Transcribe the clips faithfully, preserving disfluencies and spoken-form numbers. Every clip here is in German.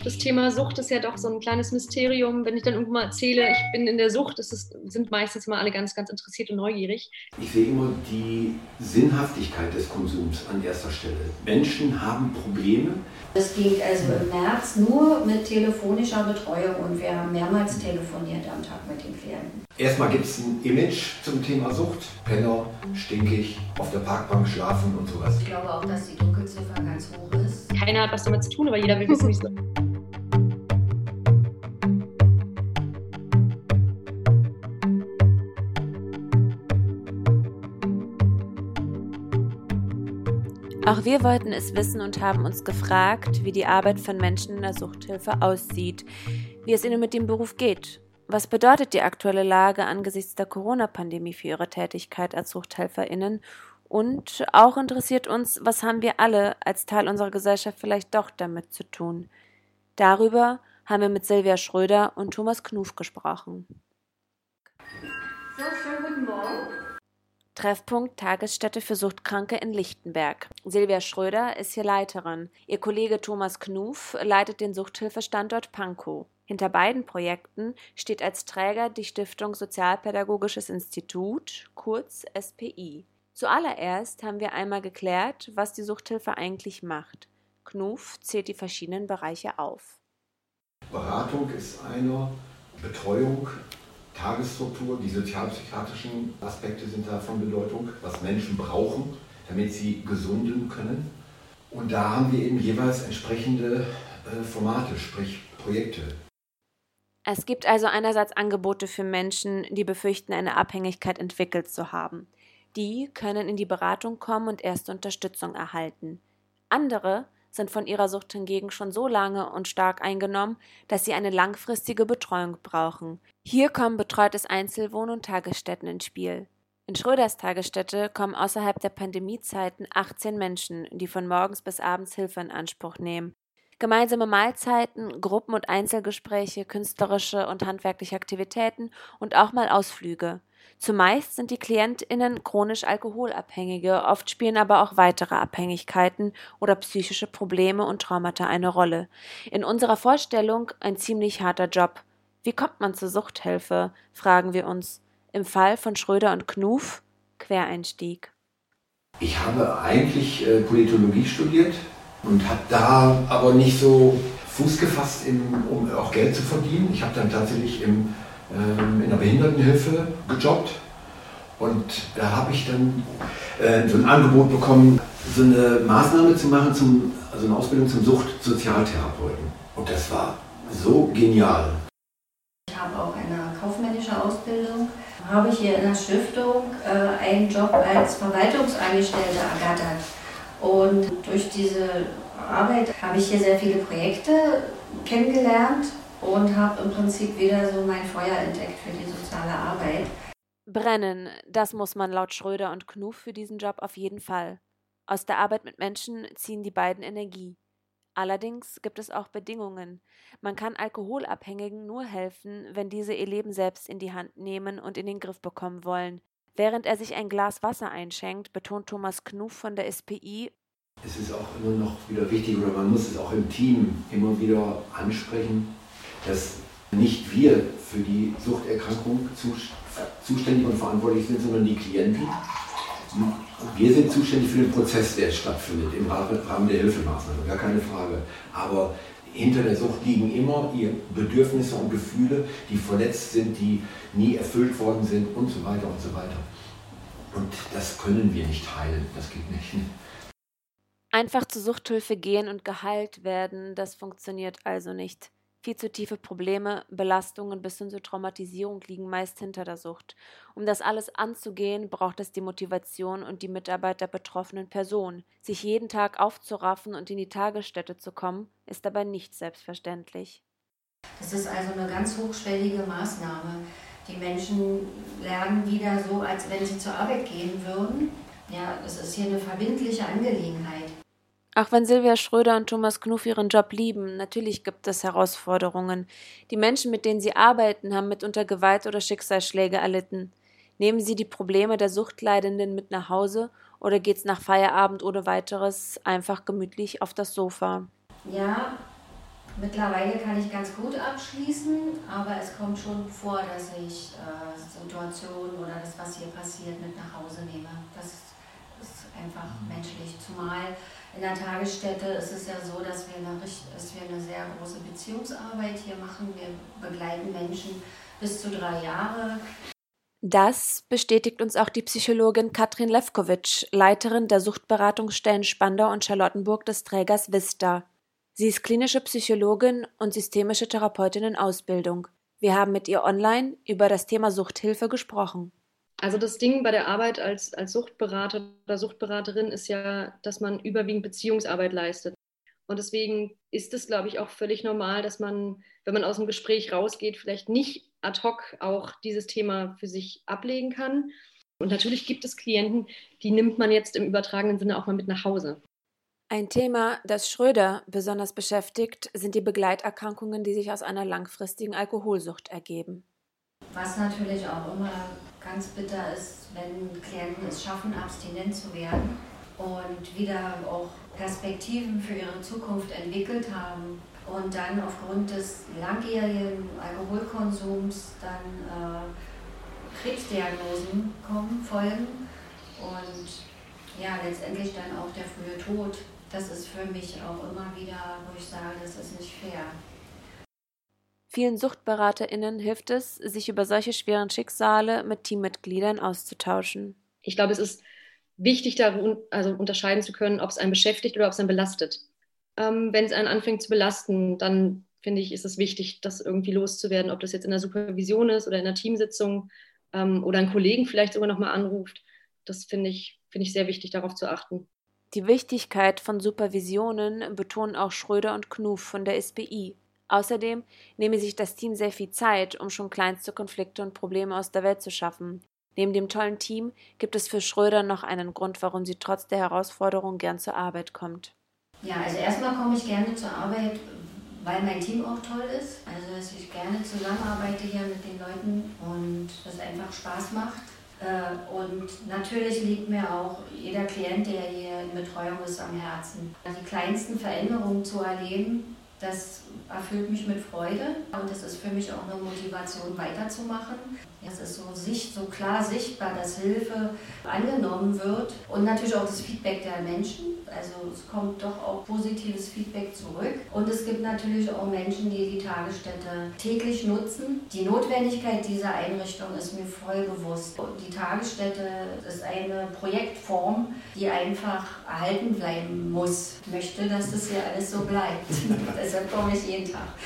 Das Thema Sucht ist ja doch so ein kleines Mysterium. Wenn ich dann irgendwo mal erzähle, ich bin in der Sucht, das ist, sind meistens mal alle ganz, ganz interessiert und neugierig. Ich sehe immer die Sinnhaftigkeit des Konsums an erster Stelle. Menschen haben Probleme. Es ging also im März nur mit telefonischer Betreuung und wir haben mehrmals telefoniert am Tag mit den Klienten. Erstmal gibt es ein Image zum Thema Sucht. Penner, stinkig, auf der Parkbank schlafen und sowas. Ich glaube auch, dass die Dunkelziffer ganz hoch ist. Keiner hat was damit zu tun, aber jeder will wissen, wie es ist. Auch wir wollten es wissen und haben uns gefragt, wie die Arbeit von Menschen in der Suchthilfe aussieht, wie es ihnen mit dem Beruf geht. Was bedeutet die aktuelle Lage angesichts der Corona-Pandemie für ihre Tätigkeit als SuchthelferInnen? Und auch interessiert uns, was haben wir alle als Teil unserer Gesellschaft vielleicht doch damit zu tun? Darüber haben wir mit Silvia Schröder und Thomas Knuf gesprochen. So, schönen guten Morgen. Treffpunkt Tagesstätte für Suchtkranke in Lichtenberg. Silvia Schröder ist hier Leiterin. Ihr Kollege Thomas Knuf leitet den Suchthilfestandort Pankow. Hinter beiden Projekten steht als Träger die Stiftung Sozialpädagogisches Institut, kurz S P I. Zuallererst haben wir einmal geklärt, was die Suchthilfe eigentlich macht. Knuf zählt die verschiedenen Bereiche auf. Beratung ist einer, Betreuung, Tagesstruktur, die sozialpsychiatrischen Aspekte sind da von Bedeutung, was Menschen brauchen, damit sie gesunden können. Und da haben wir eben jeweils entsprechende äh, Formate, sprich Projekte. Es gibt also einerseits Angebote für Menschen, die befürchten, eine Abhängigkeit entwickelt zu haben. Die können in die Beratung kommen und erste Unterstützung erhalten. Andere sind von ihrer Sucht hingegen schon so lange und stark eingenommen, dass sie eine langfristige Betreuung brauchen. Hier kommen betreutes Einzelwohnen und Tagesstätten ins Spiel. In Schröders Tagesstätte kommen außerhalb der Pandemiezeiten achtzehn Menschen, die von morgens bis abends Hilfe in Anspruch nehmen. Gemeinsame Mahlzeiten, Gruppen- und Einzelgespräche, künstlerische und handwerkliche Aktivitäten und auch mal Ausflüge. Zumeist sind die KlientInnen chronisch Alkoholabhängige, oft spielen aber auch weitere Abhängigkeiten oder psychische Probleme und Traumata eine Rolle. In unserer Vorstellung ein ziemlich harter Job. Wie kommt man zur Suchthilfe, fragen wir uns. Im Fall von Schröder und Knuf, Quereinstieg. Ich habe eigentlich äh, Politologie studiert und habe da aber nicht so Fuß gefasst, im, um auch Geld zu verdienen. Ich habe dann tatsächlich im in der Behindertenhilfe gejobbt und da habe ich dann äh, so ein Angebot bekommen, so eine Maßnahme zu machen, zum, also eine Ausbildung zum Suchtsozialtherapeuten. Und das war so genial. Ich habe auch eine kaufmännische Ausbildung, habe hier in der Stiftung äh, einen Job als Verwaltungsangestellte ergattert. Und durch diese Arbeit habe ich hier sehr viele Projekte kennengelernt und habe im Prinzip wieder so mein Feuer entdeckt für die soziale Arbeit. Brennen, das muss man laut Schröder und Knuf für diesen Job auf jeden Fall. Aus der Arbeit mit Menschen ziehen die beiden Energie. Allerdings gibt es auch Bedingungen. Man kann Alkoholabhängigen nur helfen, wenn diese ihr Leben selbst in die Hand nehmen und in den Griff bekommen wollen. Während er sich ein Glas Wasser einschenkt, betont Thomas Knuf von der S P I: Es ist auch immer noch wieder wichtig, oder man muss es auch im Team immer wieder ansprechen, dass nicht wir für die Suchterkrankung zuständig und verantwortlich sind, sondern die Klienten. Wir sind zuständig für den Prozess, der stattfindet im Rahmen der Hilfemaßnahmen, gar keine Frage. Aber hinter der Sucht liegen immer ihre Bedürfnisse und Gefühle, die verletzt sind, die nie erfüllt worden sind und so weiter und so weiter. Und das können wir nicht heilen, das geht nicht. Einfach zur Suchthilfe gehen und geheilt werden, das funktioniert also nicht. Viel zu tiefe Probleme, Belastungen bis hin zur Traumatisierung liegen meist hinter der Sucht. Um das alles anzugehen, braucht es die Motivation und die Mitarbeit der betroffenen Person. Sich jeden Tag aufzuraffen und in die Tagesstätte zu kommen, ist dabei nicht selbstverständlich. Das ist also eine ganz hochschwellige Maßnahme. Die Menschen lernen wieder so, als wenn sie zur Arbeit gehen würden. Ja, es ist hier eine verbindliche Angelegenheit. Auch wenn Silvia Schröder und Thomas Knuf ihren Job lieben, natürlich gibt es Herausforderungen. Die Menschen, mit denen sie arbeiten, haben mitunter Gewalt oder Schicksalsschläge erlitten. Nehmen sie die Probleme der Suchtleidenden mit nach Hause oder geht's nach Feierabend ohne weiteres einfach gemütlich auf das Sofa? Ja, Mittlerweile kann ich ganz gut abschließen, aber es kommt schon vor, dass ich äh, Situationen oder das, was hier passiert, mit nach Hause nehme. Das ist einfach menschlich. Zumal in der Tagesstätte ist es ja so, dass wir eine, dass wir eine sehr große Beziehungsarbeit hier machen. Wir begleiten Menschen bis zu drei Jahre. Das bestätigt uns auch die Psychologin Katrin Lefkowitsch, Leiterin der Suchtberatungsstellen Spandau und Charlottenburg des Trägers Vista. Sie ist klinische Psychologin und systemische Therapeutin in Ausbildung. Wir haben mit ihr online über das Thema Suchthilfe gesprochen. Also das Ding bei der Arbeit als, als Suchtberater oder Suchtberaterin ist ja, dass man überwiegend Beziehungsarbeit leistet. Und deswegen ist es, glaube ich, auch völlig normal, dass man, wenn man aus dem Gespräch rausgeht, vielleicht nicht ad hoc auch dieses Thema für sich ablegen kann. Und natürlich gibt es Klienten, die nimmt man jetzt im übertragenen Sinne auch mal mit nach Hause. Ein Thema, das Schröder besonders beschäftigt, sind die Begleiterkrankungen, die sich aus einer langfristigen Alkoholsucht ergeben. Was natürlich auch immer ganz bitter ist, wenn Klienten es schaffen, abstinent zu werden und wieder auch Perspektiven für ihre Zukunft entwickelt haben und dann aufgrund des langjährigen Alkoholkonsums dann äh, Krebsdiagnosen kommen, folgen und ja, letztendlich dann auch der frühe Tod. Das ist für mich auch immer wieder, wo ich sage, das ist nicht fair. Vielen SuchtberaterInnen hilft es, sich über solche schweren Schicksale mit Teammitgliedern auszutauschen. Ich glaube, es ist wichtig, da also unterscheiden zu können, ob es einen beschäftigt oder ob es einen belastet. Ähm, wenn es einen anfängt zu belasten, dann finde ich, ist es wichtig, das irgendwie loszuwerden, ob das jetzt in der Supervision ist oder in der Teamsitzung ähm, oder einen Kollegen vielleicht sogar nochmal anruft. Das finde ich, finde ich sehr wichtig, darauf zu achten. Die Wichtigkeit von Supervisionen betonen auch Schröder und Knuf von der S B I. Außerdem nehme sich das Team sehr viel Zeit, um schon kleinste Konflikte und Probleme aus der Welt zu schaffen. Neben dem tollen Team gibt es für Schröder noch einen Grund, warum sie trotz der Herausforderung gern zur Arbeit kommt. Ja, also erstmal komme ich gerne zur Arbeit, weil mein Team auch toll ist. Also dass ich gerne zusammenarbeite hier mit den Leuten und das einfach Spaß macht. Und natürlich liegt mir auch jeder Klient, der hier in Betreuung ist, am Herzen. Die kleinsten Veränderungen zu erleben, das erfüllt mich mit Freude und das ist für mich auch eine Motivation weiterzumachen. Es ist so, sicht, so klar sichtbar, dass Hilfe angenommen wird und natürlich auch das Feedback der Menschen. Also es kommt doch auch positives Feedback zurück. Und es gibt natürlich auch Menschen, die die Tagesstätte täglich nutzen. Die Notwendigkeit dieser Einrichtung ist mir voll bewusst. Die Tagesstätte ist eine Projektform, die einfach erhalten bleiben muss. Ich möchte, dass das hier alles so bleibt. Deshalb komme ich jeden Tag.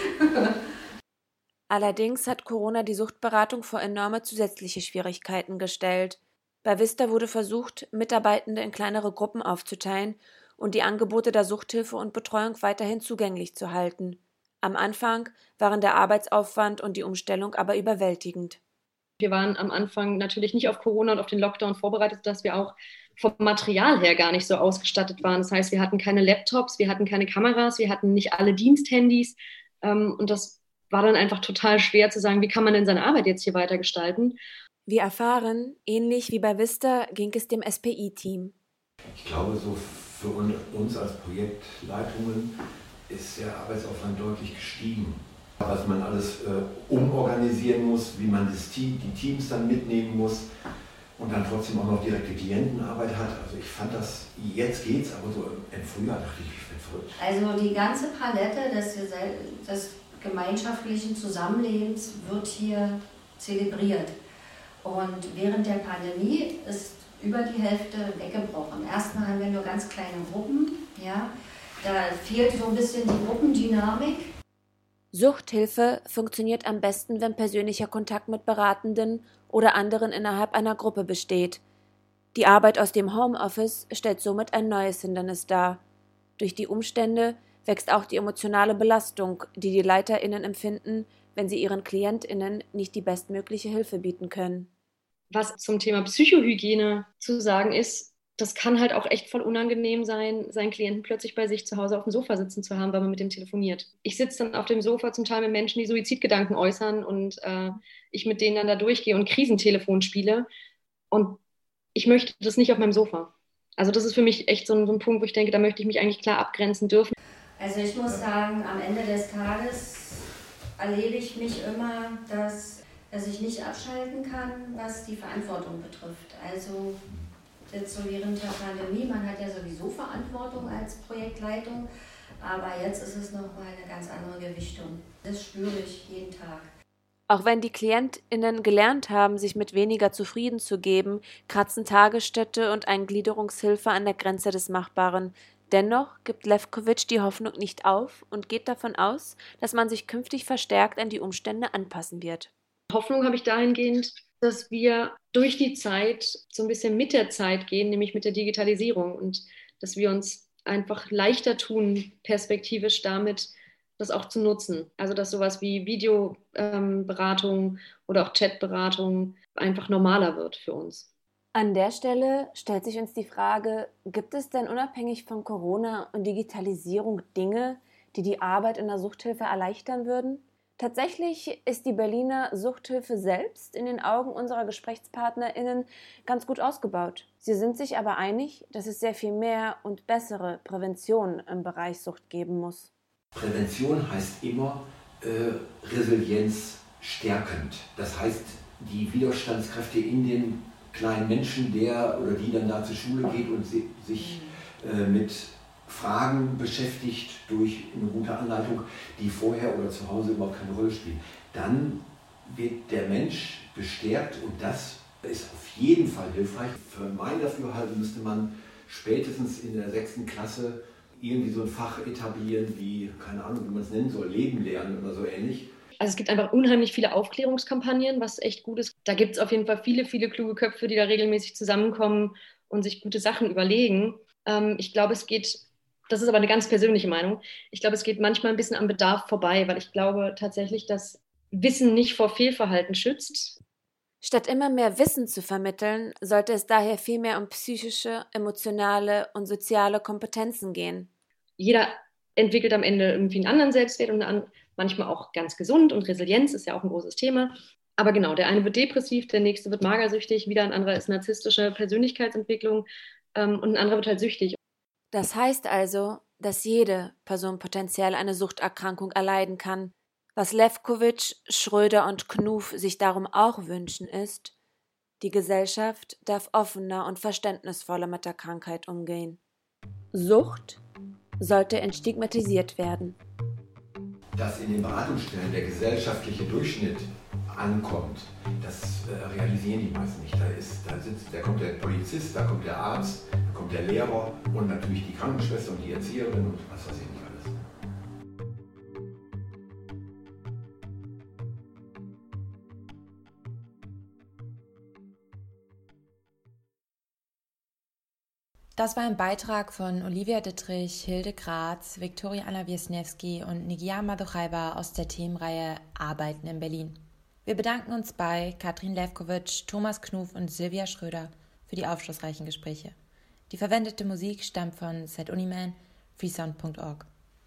Allerdings hat Corona die Suchtberatung vor enorme zusätzliche Schwierigkeiten gestellt. Bei Vista wurde versucht, Mitarbeitende in kleinere Gruppen aufzuteilen und die Angebote der Suchthilfe und Betreuung weiterhin zugänglich zu halten. Am Anfang waren der Arbeitsaufwand und die Umstellung aber überwältigend. Wir waren am Anfang natürlich nicht auf Corona und auf den Lockdown vorbereitet, dass wir auch vom Material her gar nicht so ausgestattet waren. Das heißt, wir hatten keine Laptops, wir hatten keine Kameras, wir hatten nicht alle Diensthandys und das war dann einfach total schwer zu sagen, wie kann man denn seine Arbeit jetzt hier weiter gestalten. Wir erfahren, ähnlich wie bei Vista ging es dem S P I-Team. Ich glaube, so für uns als Projektleitungen ist der Arbeitsaufwand deutlich gestiegen. Was man alles äh, umorganisieren muss, wie man das Team, die Teams dann mitnehmen muss und dann trotzdem auch noch direkte Klientenarbeit hat. Also ich fand das, jetzt geht's, aber so im Frühjahr dachte ich, ich bin verrückt. Also die ganze Palette des, des gemeinschaftlichen Zusammenlebens wird hier zelebriert. Und während der Pandemie ist über die Hälfte weggebrochen. Erstmal haben wir nur ganz kleine Gruppen. Ja. Da fehlt so ein bisschen die Gruppendynamik. Suchthilfe funktioniert am besten, wenn persönlicher Kontakt mit Beratenden oder anderen innerhalb einer Gruppe besteht. Die Arbeit aus dem Homeoffice stellt somit ein neues Hindernis dar. Durch die Umstände wächst auch die emotionale Belastung, die die LeiterInnen empfinden, wenn sie ihren KlientInnen nicht die bestmögliche Hilfe bieten können. Was zum Thema Psychohygiene zu sagen ist, das kann halt auch echt voll unangenehm sein, seinen Klienten plötzlich bei sich zu Hause auf dem Sofa sitzen zu haben, weil man mit dem telefoniert. Ich sitze dann auf dem Sofa zum Teil mit Menschen, die Suizidgedanken äußern und äh, ich mit denen dann da durchgehe und Krisentelefon spiele und ich möchte das nicht auf meinem Sofa. Also das ist für mich echt so ein, so ein Punkt, wo ich denke, da möchte ich mich eigentlich klar abgrenzen dürfen. Also ich muss sagen, am Ende des Tages erlebe ich mich immer, dass, dass ich nicht abschalten kann, was die Verantwortung betrifft. Also jetzt so während der Pandemie, man hat ja sowieso Verantwortung als Projektleitung, aber jetzt ist es nochmal eine ganz andere Gewichtung. Das spüre ich jeden Tag. Auch wenn die KlientInnen gelernt haben, sich mit weniger zufrieden zu geben, kratzen Tagesstätte und Eingliederungshilfe an der Grenze des Machbaren. Dennoch gibt Lefkovitch die Hoffnung nicht auf und geht davon aus, dass man sich künftig verstärkt an die Umstände anpassen wird. Hoffnung habe ich dahingehend, dass wir durch die Zeit so ein bisschen mit der Zeit gehen, nämlich mit der Digitalisierung und dass wir uns einfach leichter tun, perspektivisch damit das auch zu nutzen. Also dass sowas wie Videoberatung ähm, oder auch Chatberatung einfach normaler wird für uns. An der Stelle stellt sich uns die Frage, gibt es denn unabhängig von Corona und Digitalisierung Dinge, die die Arbeit in der Suchthilfe erleichtern würden? Tatsächlich ist die Berliner Suchthilfe selbst in den Augen unserer GesprächspartnerInnen ganz gut ausgebaut. Sie sind sich aber einig, dass es sehr viel mehr und bessere Prävention im Bereich Sucht geben muss. Prävention heißt immer äh, Resilienz stärkend. Das heißt, die Widerstandskräfte in den kleinen Menschen, der oder die dann da zur Schule geht und si- sich äh, mit Fragen beschäftigt durch eine gute Anleitung, die vorher oder zu Hause überhaupt keine Rolle spielen. Dann wird der Mensch gestärkt und das ist auf jeden Fall hilfreich. Für mein Dafürhalten müsste man spätestens in der sechsten Klasse irgendwie so ein Fach etablieren wie, keine Ahnung, wie man es nennen soll, Leben lernen oder so ähnlich. Also es gibt einfach unheimlich viele Aufklärungskampagnen, was echt gut ist. Da gibt es auf jeden Fall viele, viele kluge Köpfe, die da regelmäßig zusammenkommen und sich gute Sachen überlegen. Ähm, ich glaube, es geht, das ist aber eine ganz persönliche Meinung, ich glaube, es geht manchmal ein bisschen am Bedarf vorbei, weil ich glaube tatsächlich, dass Wissen nicht vor Fehlverhalten schützt. Statt immer mehr Wissen zu vermitteln, sollte es daher viel mehr um psychische, emotionale und soziale Kompetenzen gehen. Jeder entwickelt am Ende irgendwie einen anderen Selbstwert und eine, manchmal auch ganz gesund und Resilienz ist ja auch ein großes Thema. Aber genau, der eine wird depressiv, der nächste wird magersüchtig, wieder ein anderer ist narzisstische Persönlichkeitsentwicklung ähm, und ein anderer wird halt süchtig. Das heißt also, dass jede Person potenziell eine Suchterkrankung erleiden kann. Was Lefkovitch, Schröder und Knuff sich darum auch wünschen, ist, die Gesellschaft darf offener und verständnisvoller mit der Krankheit umgehen. Sucht sollte entstigmatisiert werden. Dass in den Beratungsstellen der gesellschaftliche Durchschnitt ankommt, das äh, realisieren die meisten nicht. Da, ist, da, sitzt, da kommt der Polizist, da kommt der Arzt, da kommt der Lehrer und natürlich die Krankenschwester und die Erzieherin und was weiß ich nicht alles. Das war ein Beitrag von Olivia Dittrich, Hilde Graz, Viktoria Anna Wiesniewski und Nigia Maduchaiba aus der Themenreihe Arbeiten in Berlin. Wir bedanken uns bei Katrin Lefkovitch, Thomas Knuff und Silvia Schröder für die aufschlussreichen Gespräche. Die verwendete Musik stammt von Set Uniman, freesound punkt org.